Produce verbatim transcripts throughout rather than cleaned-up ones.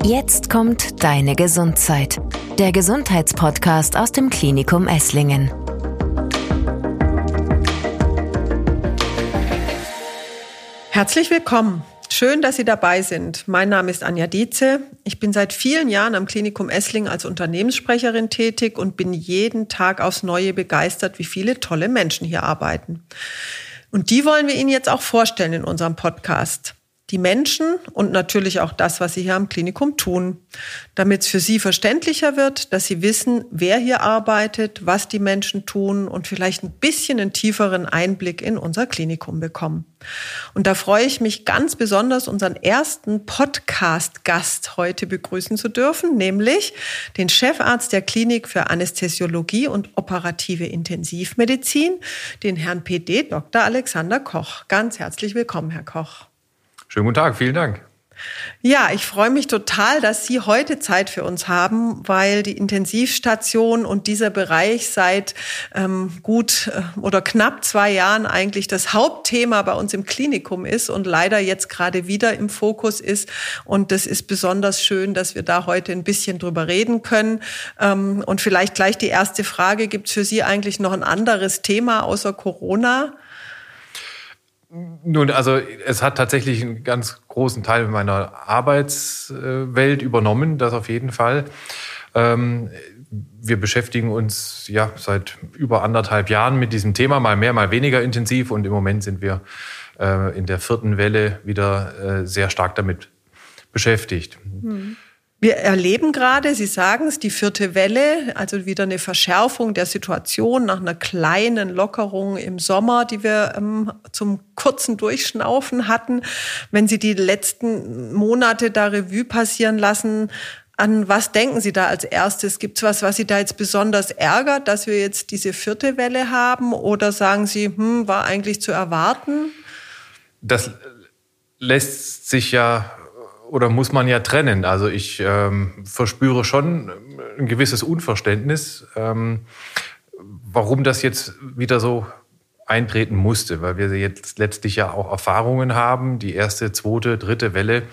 Jetzt kommt Deine Gesundheit, der Gesundheitspodcast aus dem Klinikum Esslingen. Herzlich willkommen. Schön, dass Sie dabei sind. Mein Name ist Anja Dietze. Ich bin seit vielen Jahren am Klinikum Esslingen als Unternehmenssprecherin tätig und bin jeden Tag aufs Neue begeistert, wie viele tolle Menschen hier arbeiten. Und die wollen wir Ihnen jetzt auch vorstellen in unserem Podcast. Die Menschen und natürlich auch das, was sie hier am Klinikum tun, damit es für Sie verständlicher wird, dass Sie wissen, wer hier arbeitet, was die Menschen tun und vielleicht ein bisschen einen tieferen Einblick in unser Klinikum bekommen. Und da freue ich mich ganz besonders, unseren ersten Podcast-Gast heute begrüßen zu dürfen, nämlich den Chefarzt der Klinik für Anästhesiologie und operative Intensivmedizin, den Herrn P D Doktor Alexander Koch. Ganz herzlich willkommen, Herr Koch. Schönen guten Tag, vielen Dank. Ja, ich freue mich total, dass Sie heute Zeit für uns haben, weil die Intensivstation und dieser Bereich seit ähm, gut äh, oder knapp zwei Jahren eigentlich das Hauptthema bei uns im Klinikum ist und leider jetzt gerade wieder im Fokus ist. Und das ist besonders schön, dass wir da heute ein bisschen drüber reden können. Ähm, und vielleicht gleich die erste Frage, gibt es für Sie eigentlich noch ein anderes Thema außer Corona? Nun, also es hat tatsächlich einen ganz großen Teil meiner Arbeitswelt übernommen, das auf jeden Fall. Wir beschäftigen uns ja seit über anderthalb Jahren mit diesem Thema, mal mehr, mal weniger intensiv. Und im Moment sind wir in der vierten Welle wieder sehr stark damit beschäftigt. Hm. Wir erleben gerade, Sie sagen es, die vierte Welle, also wieder eine Verschärfung der Situation nach einer kleinen Lockerung im Sommer, die wir ähm, zum kurzen Durchschnaufen hatten. Wenn Sie die letzten Monate da Revue passieren lassen, an was denken Sie da als erstes? Gibt es was, was Sie da jetzt besonders ärgert, dass wir jetzt diese vierte Welle haben? Oder sagen Sie, hm, war eigentlich zu erwarten? Das lässt sich ja oder muss man ja trennen. Also ich ähm, verspüre schon ein gewisses Unverständnis, ähm, warum das jetzt wieder so eintreten musste, weil wir jetzt letztlich ja auch Erfahrungen haben, die erste, zweite, dritte Welle.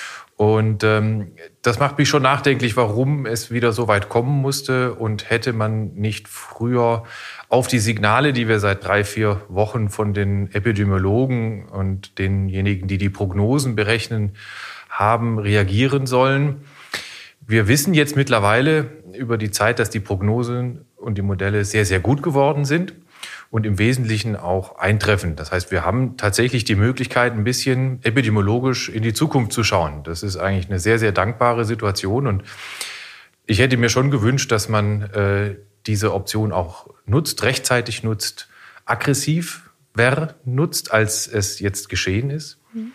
Und ähm, das macht mich schon nachdenklich, warum es wieder so weit kommen musste und hätte man nicht früher auf die Signale, die wir seit drei, vier Wochen von den Epidemiologen und denjenigen, die die Prognosen berechnen, haben reagieren sollen. Wir wissen jetzt mittlerweile über die Zeit, dass die Prognosen und die Modelle sehr, sehr gut geworden sind und im Wesentlichen auch eintreffen. Das heißt, wir haben tatsächlich die Möglichkeit, ein bisschen epidemiologisch in die Zukunft zu schauen. Das ist eigentlich eine sehr, sehr dankbare Situation und ich hätte mir schon gewünscht, dass man äh, diese Option auch nutzt, rechtzeitig nutzt, aggressiver nutzt, als es jetzt geschehen ist. Mhm.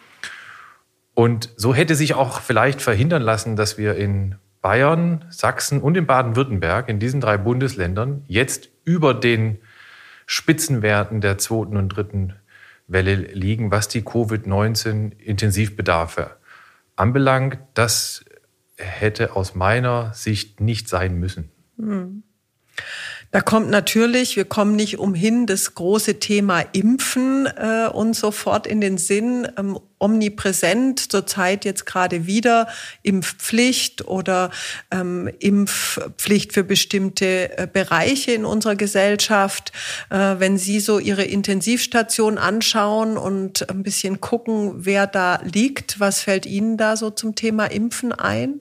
Und so hätte sich auch vielleicht verhindern lassen, dass wir in Bayern, Sachsen und in Baden-Württemberg, in diesen drei Bundesländern, jetzt über den Spitzenwerten der zweiten und dritten Welle liegen, was die Covid neunzehn Intensivbedarfe anbelangt. Das hätte aus meiner Sicht nicht sein müssen. Hm. Da kommt natürlich, wir kommen nicht umhin, das große Thema Impfen äh, uns sofort in den Sinn. Ähm, omnipräsent zurzeit jetzt gerade wieder Impfpflicht oder ähm, Impfpflicht für bestimmte äh, Bereiche in unserer Gesellschaft. Äh, wenn Sie so Ihre Intensivstation anschauen und ein bisschen gucken, wer da liegt, was fällt Ihnen da so zum Thema Impfen ein?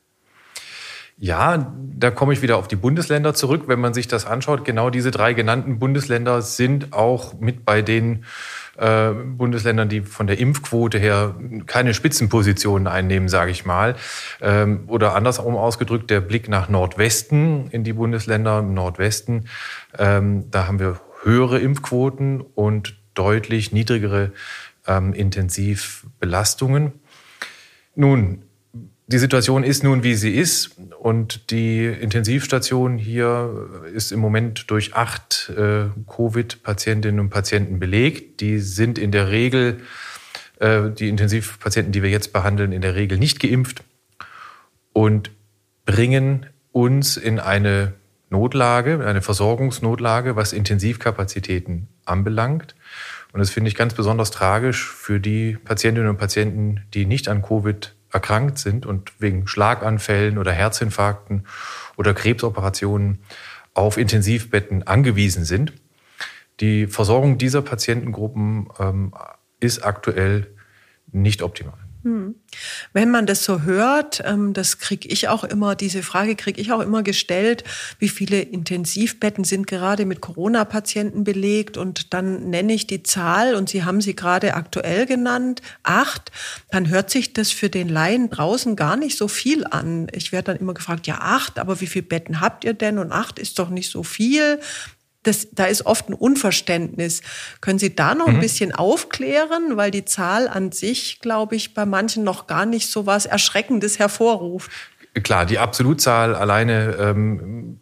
Ja, da komme ich wieder auf die Bundesländer zurück. Wenn man sich das anschaut, genau diese drei genannten Bundesländer sind auch mit bei den äh, Bundesländern, die von der Impfquote her keine Spitzenpositionen einnehmen, sage ich mal. Ähm, oder andersrum ausgedrückt, der Blick nach Nordwesten in die Bundesländer im Nordwesten. Ähm, da haben wir höhere Impfquoten und deutlich niedrigere ähm, Intensivbelastungen. Nun, die Situation ist nun, wie sie ist. Und die Intensivstation hier ist im Moment durch acht äh, Covid-Patientinnen und Patienten belegt. Die sind in der Regel, äh, die Intensivpatienten, die wir jetzt behandeln, in der Regel nicht geimpft und bringen uns in eine Notlage, eine Versorgungsnotlage, was Intensivkapazitäten anbelangt. Und das finde ich ganz besonders tragisch für die Patientinnen und Patienten, die nicht an Covid erkrankt sind und wegen Schlaganfällen oder Herzinfarkten oder Krebsoperationen auf Intensivbetten angewiesen sind. Die Versorgung dieser Patientengruppen ähm, ist aktuell nicht optimal. Hm. Wenn man das so hört, das kriege ich auch immer, diese Frage kriege ich auch immer gestellt, wie viele Intensivbetten sind gerade mit Corona-Patienten belegt, und dann nenne ich die Zahl und Sie haben sie gerade aktuell genannt, acht, dann hört sich das für den Laien draußen gar nicht so viel an. Ich werde dann immer gefragt, ja acht, aber wie viele Betten habt ihr denn? Und acht ist doch nicht so viel. Das, da ist oft ein Unverständnis. Können Sie da noch ein mhm. bisschen aufklären? Weil die Zahl an sich, glaube ich, bei manchen noch gar nicht so was Erschreckendes hervorruft. Klar, die Absolutzahl alleine ähm,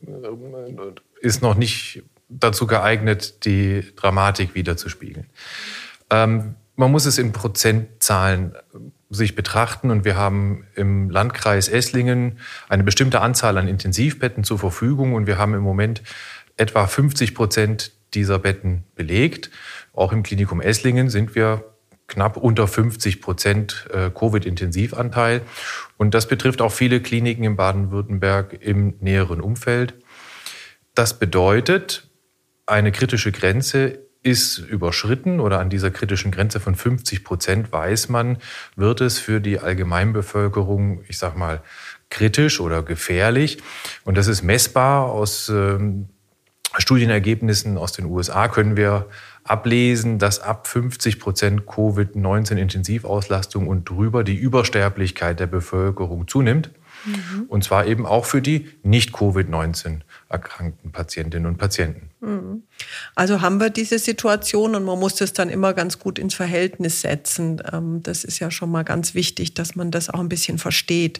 ist noch nicht dazu geeignet, die Dramatik wiederzuspiegeln. Ähm, man muss es in Prozentzahlen sich betrachten, und wir haben im Landkreis Esslingen eine bestimmte Anzahl an Intensivbetten zur Verfügung, und wir haben im Moment etwa fünfzig Prozent dieser Betten belegt. Auch im Klinikum Esslingen sind wir knapp unter fünfzig Prozent Covid-Intensivanteil. Und das betrifft auch viele Kliniken in Baden-Württemberg im näheren Umfeld. Das bedeutet, eine kritische Grenze ist überschritten, oder an dieser kritischen Grenze von fünfzig Prozent weiß man, wird es für die Allgemeinbevölkerung, ich sag mal, kritisch oder gefährlich. Und das ist messbar aus ähm, Studienergebnissen aus den U S A können wir ablesen, dass ab fünfzig Prozent Covid neunzehn Intensivauslastung und drüber die Übersterblichkeit der Bevölkerung zunimmt. Mhm. Und zwar eben auch für die nicht-Covid neunzehn erkrankten Patientinnen und Patienten. Also haben wir diese Situation, und man muss das dann immer ganz gut ins Verhältnis setzen. Das ist ja schon mal ganz wichtig, dass man das auch ein bisschen versteht.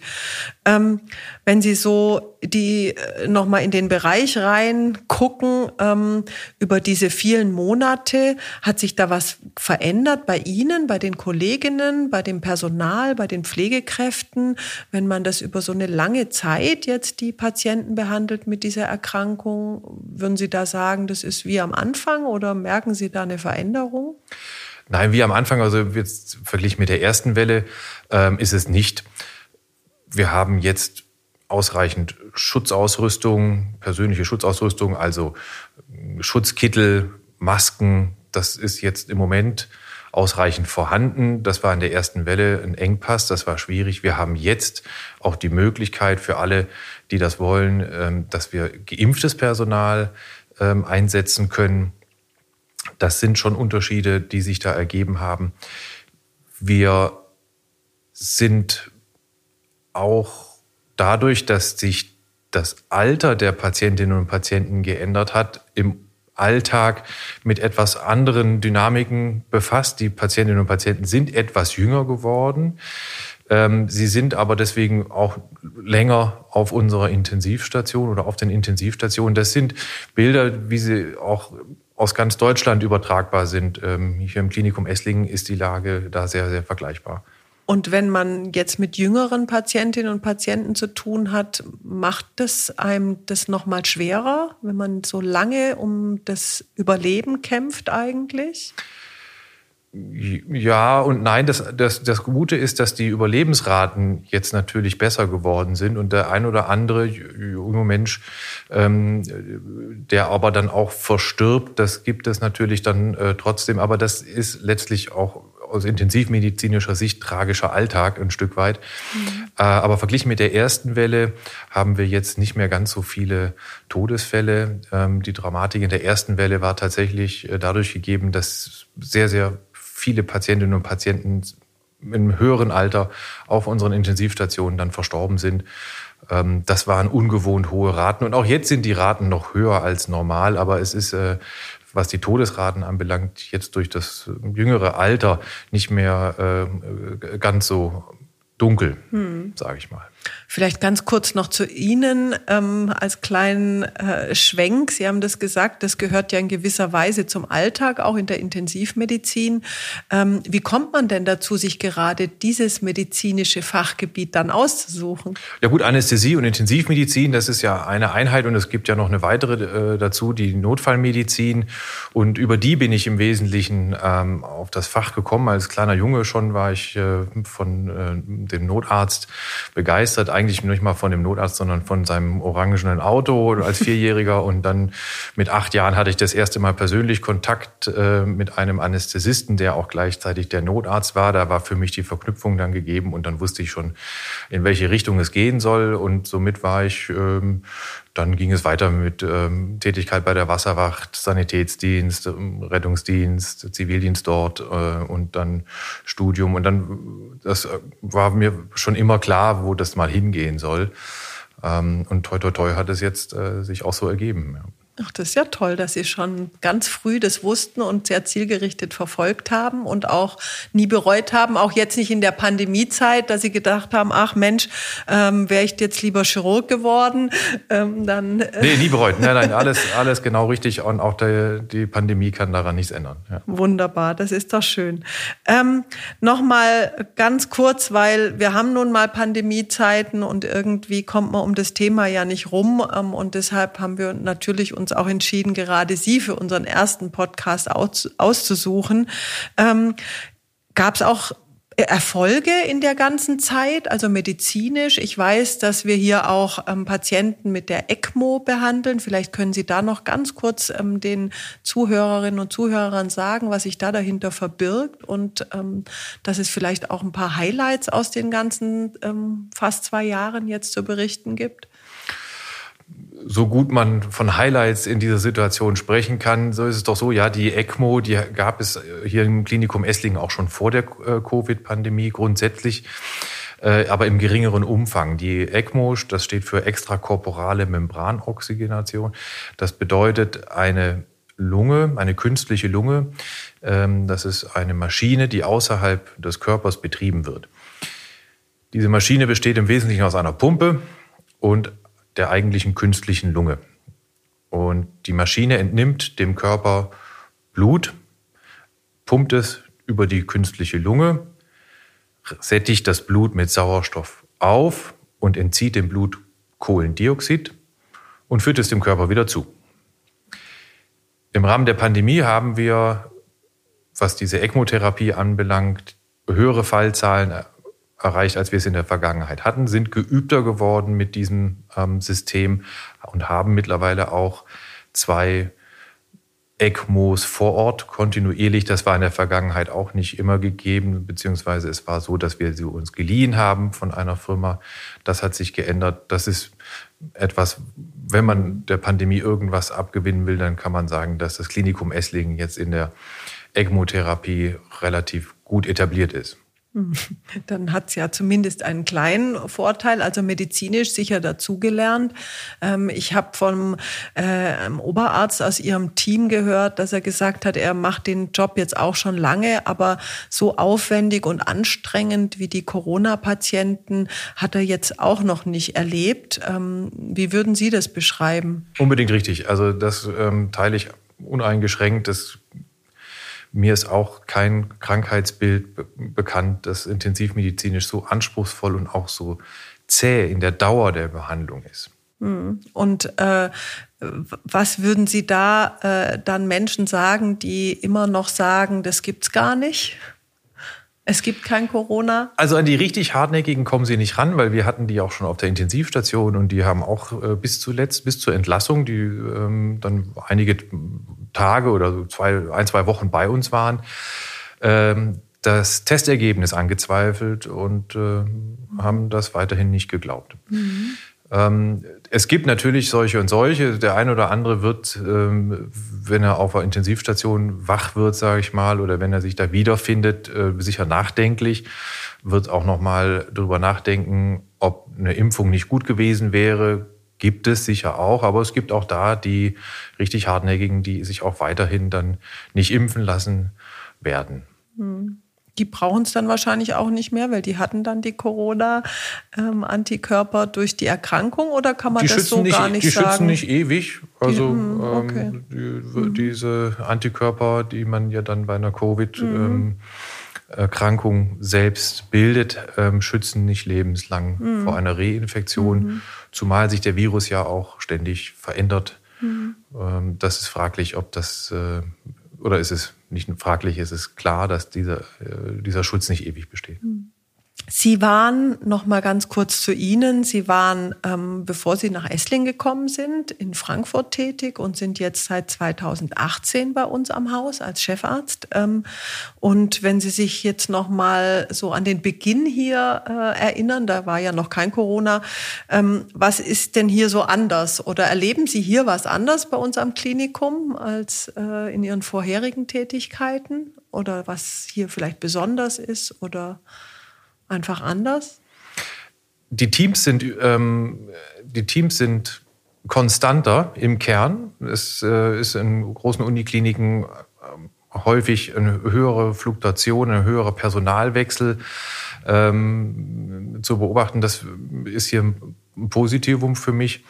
Wenn Sie so die noch mal in den Bereich rein gucken, über diese vielen Monate, hat sich da was verändert bei Ihnen, bei den Kolleginnen, bei dem Personal, bei den Pflegekräften, wenn man das über so eine lange Zeit jetzt die Patienten behandelt mit dieser Erkrankung? Würden Sie da sagen, das ist wie am Anfang, oder merken Sie da eine Veränderung? Nein, wie am Anfang, also jetzt verglichen mit der ersten Welle, ähm, ist es nicht. Wir haben jetzt ausreichend Schutzausrüstung, persönliche Schutzausrüstung, also Schutzkittel, Masken. Das ist jetzt im Moment ausreichend vorhanden. Das war in der ersten Welle ein Engpass, das war schwierig. Wir haben jetzt auch die Möglichkeit für alle, die das wollen, dass wir geimpftes Personal einsetzen können. Das sind schon Unterschiede, die sich da ergeben haben. Wir sind auch dadurch, dass sich das Alter der Patientinnen und Patienten geändert hat, im Alltag mit etwas anderen Dynamiken befasst. Die Patientinnen und Patienten sind etwas jünger geworden. Sie sind aber deswegen auch länger auf unserer Intensivstation oder auf den Intensivstationen. Das sind Bilder, wie sie auch aus ganz Deutschland übertragbar sind. Hier im Klinikum Esslingen ist die Lage da sehr, sehr vergleichbar. Und wenn man jetzt mit jüngeren Patientinnen und Patienten zu tun hat, macht das einem das noch mal schwerer, wenn man so lange um das Überleben kämpft eigentlich? Ja und nein. Das, das, das Gute ist, dass die Überlebensraten jetzt natürlich besser geworden sind, und der ein oder andere junge Mensch, ähm, der aber dann auch verstirbt, das gibt es natürlich dann äh, trotzdem. Aber das ist letztlich auch aus intensivmedizinischer Sicht tragischer Alltag ein Stück weit. Mhm. Äh, aber verglichen mit der ersten Welle haben wir jetzt nicht mehr ganz so viele Todesfälle. Ähm, die Dramatik in der ersten Welle war tatsächlich äh, dadurch gegeben, dass sehr, sehr viele Patientinnen und Patienten im höheren Alter auf unseren Intensivstationen dann verstorben sind. Ähm, das waren ungewohnt hohe Raten. Und auch jetzt sind die Raten noch höher als normal. Aber es ist, äh, was die Todesraten anbelangt, jetzt durch das jüngere Alter nicht mehr äh, ganz so dunkel, hm. sage ich mal. Vielleicht ganz kurz noch zu Ihnen ähm, als kleinen äh, Schwenk. Sie haben das gesagt, das gehört ja in gewisser Weise zum Alltag, auch in der Intensivmedizin. Ähm, wie kommt man denn dazu, sich gerade dieses medizinische Fachgebiet dann auszusuchen? Ja gut, Anästhesie und Intensivmedizin, das ist ja eine Einheit, und es gibt ja noch eine weitere äh, dazu, die Notfallmedizin. Und über die bin ich im Wesentlichen ähm, auf das Fach gekommen. Als kleiner Junge schon war ich äh, von äh, den Notarzt begeistert. Eigentlich nicht mal von dem Notarzt, sondern von seinem orangenen Auto als Vierjähriger. Und dann mit acht Jahren hatte ich das erste Mal persönlich Kontakt äh, mit einem Anästhesisten, der auch gleichzeitig der Notarzt war. Da war für mich die Verknüpfung dann gegeben und dann wusste ich schon, in welche Richtung es gehen soll. Und somit war ich, ähm, dann ging es weiter mit ähm, Tätigkeit bei der Wasserwacht, Sanitätsdienst, Rettungsdienst, Zivildienst dort äh, und dann Studium. Und dann, das war mir schon immer klar, wo das mal hingehen soll. Ähm, und toi toi toi hat es jetzt äh, sich auch so ergeben. Ja. Ach, das ist ja toll, dass Sie schon ganz früh das wussten und sehr zielgerichtet verfolgt haben und auch nie bereut haben, auch jetzt nicht in der Pandemiezeit, dass Sie gedacht haben, ach Mensch, ähm, wäre ich jetzt lieber Chirurg geworden, ähm, dann... Äh Nee, nie bereut. Nein, nein, alles, alles genau richtig und auch der, die Pandemie kann daran nichts ändern. Ja. Wunderbar, das ist doch schön. Ähm, Nochmal ganz kurz, weil wir haben nun mal Pandemiezeiten und irgendwie kommt man um das Thema ja nicht rum ähm, und deshalb haben wir natürlich uns auch entschieden, gerade Sie für unseren ersten Podcast aus, auszusuchen. Ähm, gab es auch Erfolge in der ganzen Zeit, also medizinisch? Ich weiß, dass wir hier auch ähm, Patienten mit der ECMO behandeln. Vielleicht können Sie da noch ganz kurz ähm, den Zuhörerinnen und Zuhörern sagen, was sich da dahinter verbirgt und ähm, dass es vielleicht auch ein paar Highlights aus den ganzen ähm, fast zwei Jahren jetzt zu berichten gibt. So gut man von Highlights in dieser Situation sprechen kann, so ist es doch so, ja, die ECMO, die gab es hier im Klinikum Esslingen auch schon vor der Covid-Pandemie grundsätzlich, aber im geringeren Umfang. Die ECMO, das steht für extrakorporale Membranoxygenation. Das bedeutet eine Lunge, eine künstliche Lunge. Das ist eine Maschine, die außerhalb des Körpers betrieben wird. Diese Maschine besteht im Wesentlichen aus einer Pumpe und der eigentlichen künstlichen Lunge. Und die Maschine entnimmt dem Körper Blut, pumpt es über die künstliche Lunge, sättigt das Blut mit Sauerstoff auf und entzieht dem Blut Kohlendioxid und führt es dem Körper wieder zu. Im Rahmen der Pandemie haben wir, was diese ECMO-Therapie anbelangt, höhere Fallzahlen erreicht, als wir es in der Vergangenheit hatten, sind geübter geworden mit diesem ähm, System und haben mittlerweile auch zwei ECMOs vor Ort kontinuierlich. Das war in der Vergangenheit auch nicht immer gegeben, beziehungsweise es war so, dass wir sie uns geliehen haben von einer Firma. Das hat sich geändert. Das ist etwas, wenn man der Pandemie irgendwas abgewinnen will, dann kann man sagen, dass das Klinikum Esslingen jetzt in der ECMO-Therapie relativ gut etabliert ist. Dann hat es ja zumindest einen kleinen Vorteil, also medizinisch sicher dazugelernt. Ähm, ich habe vom äh, Oberarzt aus Ihrem Team gehört, dass er gesagt hat, er macht den Job jetzt auch schon lange, aber so aufwendig und anstrengend wie die Corona-Patienten hat er jetzt auch noch nicht erlebt. Ähm, wie würden Sie das beschreiben? Unbedingt richtig. Also das ähm, teile ich uneingeschränkt. Das Mir ist auch kein Krankheitsbild be- bekannt, das intensivmedizinisch so anspruchsvoll und auch so zäh in der Dauer der Behandlung ist. Und äh, was würden Sie da äh, dann Menschen sagen, die immer noch sagen, das gibt's gar nicht? Es gibt kein Corona? Also an die richtig Hartnäckigen kommen Sie nicht ran, weil wir hatten die auch schon auf der Intensivstation und die haben auch äh, bis zuletzt, bis zur Entlassung, die ähm, dann einige Tage oder so zwei, ein, zwei Wochen bei uns waren, ähm, das Testergebnis angezweifelt und äh, haben das weiterhin nicht geglaubt. Mhm. Ähm, es gibt natürlich solche und solche. Der eine oder andere wird, ähm, wenn er auf einer Intensivstation wach wird, sage ich mal, oder wenn er sich da wiederfindet, äh, sicher nachdenklich, wird auch noch mal drüber nachdenken, ob eine Impfung nicht gut gewesen wäre. Gibt es sicher auch, aber es gibt auch da die richtig Hartnäckigen, die sich auch weiterhin dann nicht impfen lassen werden. Hm. Die brauchen es dann wahrscheinlich auch nicht mehr, weil die hatten dann die Corona-Antikörper ähm, durch die Erkrankung, oder kann man die das so nicht, gar nicht die sagen? Die schützen nicht ewig. Also die, okay. ähm, die, diese Antikörper, die man ja dann bei einer Covid-Erkrankung mhm. ähm, selbst bildet, ähm, schützen nicht lebenslang mhm. vor einer Reinfektion, mhm. zumal sich der Virus ja auch ständig verändert. Mhm. Ähm, das ist fraglich, ob das, äh, oder ist es nicht fraglich, ist es klar, dass dieser, dieser Schutz nicht ewig besteht. Sie waren, noch mal ganz kurz zu Ihnen, Sie waren, ähm, bevor Sie nach Esslingen gekommen sind, in Frankfurt tätig und sind jetzt seit zweitausendachtzehn bei uns am Haus als Chefarzt. Ähm, und wenn Sie sich jetzt noch mal so an den Beginn hier äh, erinnern, da war ja noch kein Corona, ähm, was ist denn hier so anders? Oder erleben Sie hier was anders bei uns am Klinikum als äh, in Ihren vorherigen Tätigkeiten? Oder was hier vielleicht besonders ist oder einfach anders? Die Teams sind, ähm, die Teams sind konstanter im Kern. Es äh, ist in großen Unikliniken äh, häufig eine höhere Fluktuation, ein höherer Personalwechsel ähm, zu beobachten. Das ist hier ein Positivum für mich.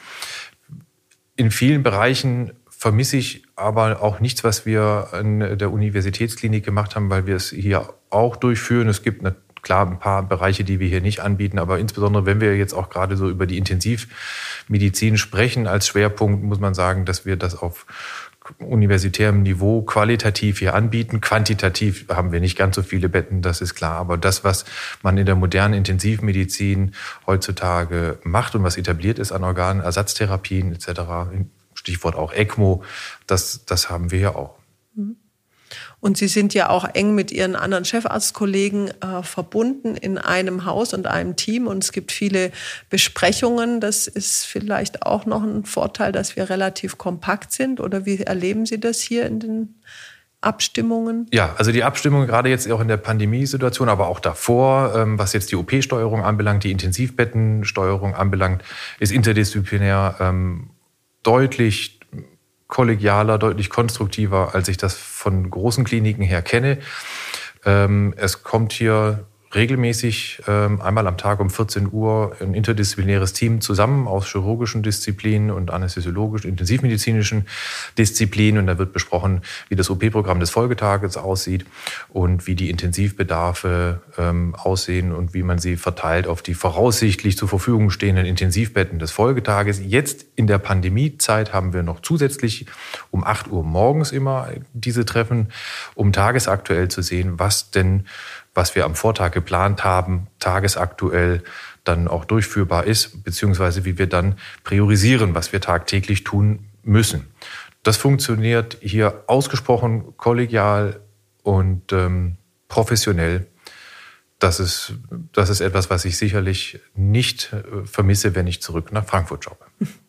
In vielen Bereichen vermisse ich aber auch nichts, was wir an der Universitätsklinik gemacht haben, weil wir es hier auch durchführen. Es gibt eine Klar, ein paar Bereiche, die wir hier nicht anbieten, aber insbesondere, wenn wir jetzt auch gerade so über die Intensivmedizin sprechen als Schwerpunkt, muss man sagen, dass wir das auf universitärem Niveau qualitativ hier anbieten. Quantitativ haben wir nicht ganz so viele Betten, das ist klar. Aber das, was man in der modernen Intensivmedizin heutzutage macht und was etabliert ist an Organen, Ersatztherapien et cetera, Stichwort auch ECMO, das, das haben wir hier auch. Mhm. Und Sie sind ja auch eng mit Ihren anderen Chefarztkollegen äh, verbunden in einem Haus und einem Team. Und es gibt viele Besprechungen. Das ist vielleicht auch noch ein Vorteil, dass wir relativ kompakt sind. Oder wie erleben Sie das hier in den Abstimmungen? Ja, also die Abstimmung gerade jetzt auch in der Pandemiesituation, aber auch davor, ähm, was jetzt die O P-Steuerung anbelangt, die Intensivbettensteuerung anbelangt, ist interdisziplinär ähm, deutlich kollegialer, deutlich konstruktiver, als ich das von großen Kliniken her kenne. Ähm, es kommt hier regelmäßig ähm, einmal am Tag um vierzehn Uhr ein interdisziplinäres Team zusammen aus chirurgischen Disziplinen und anästhesiologischen, intensivmedizinischen Disziplinen. Und da wird besprochen, wie das O P-Programm des Folgetages aussieht und wie die Intensivbedarfe ähm, aussehen und wie man sie verteilt auf die voraussichtlich zur Verfügung stehenden Intensivbetten des Folgetages. Jetzt in der Pandemiezeit haben wir noch zusätzlich um acht Uhr morgens immer diese Treffen, um tagesaktuell zu sehen, was denn was wir am Vortag geplant haben, tagesaktuell dann auch durchführbar ist, beziehungsweise wie wir dann priorisieren, was wir tagtäglich tun müssen. Das funktioniert hier ausgesprochen kollegial und ähm, professionell. Das ist, das ist etwas, was ich sicherlich nicht äh, vermisse, wenn ich zurück nach Frankfurt jobbe.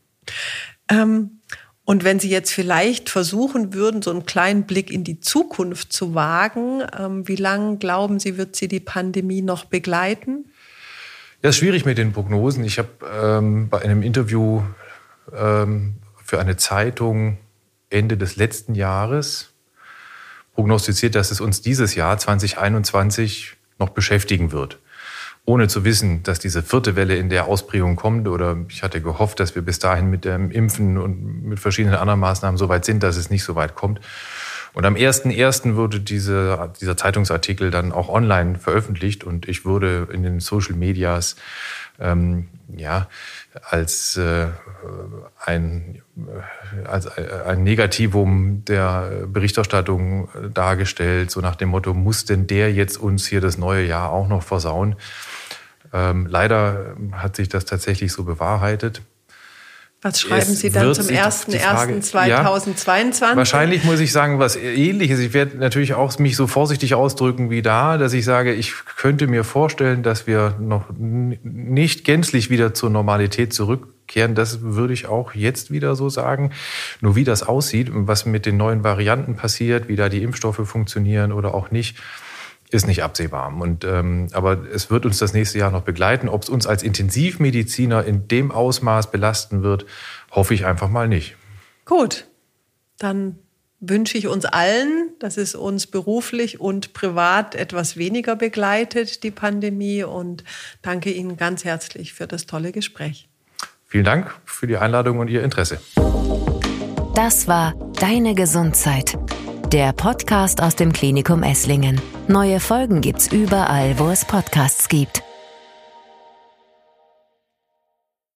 ähm Und wenn Sie jetzt vielleicht versuchen würden, so einen kleinen Blick in die Zukunft zu wagen, ähm, wie lange glauben Sie, wird Sie die Pandemie noch begleiten? Ja, ist schwierig mit den Prognosen. Ich habe ähm, bei einem Interview ähm, für eine Zeitung Ende des letzten Jahres prognostiziert, dass es uns dieses Jahr zwanzig einundzwanzig noch beschäftigen wird. Ohne zu wissen, dass diese vierte Welle in der Ausprägung kommt. Oder ich hatte gehofft, dass wir bis dahin mit dem Impfen und mit verschiedenen anderen Maßnahmen so weit sind, dass es nicht so weit kommt. Und am ersten ersten wurde diese, dieser Zeitungsartikel dann auch online veröffentlicht. Und ich wurde in den Social Medias ähm, ja, als, äh, ein, als ein Negativum der Berichterstattung dargestellt. So nach dem Motto, muss denn der jetzt uns hier das neue Jahr auch noch versauen? Ähm, leider hat sich das tatsächlich so bewahrheitet. Was schreiben Sie dann zum ersten ersten zweitausendzweiundzwanzig? Ja, wahrscheinlich muss ich sagen, was Ähnliches. Ich werde natürlich auch mich so vorsichtig ausdrücken wie da, dass ich sage, ich könnte mir vorstellen, dass wir noch nicht gänzlich wieder zur Normalität zurückkehren. Das würde ich auch jetzt wieder so sagen. Nur wie das aussieht und was mit den neuen Varianten passiert, wie da die Impfstoffe funktionieren oder auch nicht, ist nicht absehbar. Und, ähm, aber es wird uns das nächste Jahr noch begleiten. Ob es uns als Intensivmediziner in dem Ausmaß belasten wird, hoffe ich einfach mal nicht. Gut, dann wünsche ich uns allen, dass es uns beruflich und privat etwas weniger begleitet, die Pandemie. Und danke Ihnen ganz herzlich für das tolle Gespräch. Vielen Dank für die Einladung und Ihr Interesse. Das war Deine Gesundheit, der Podcast aus dem Klinikum Esslingen. Neue Folgen gibt's überall, wo es Podcasts gibt.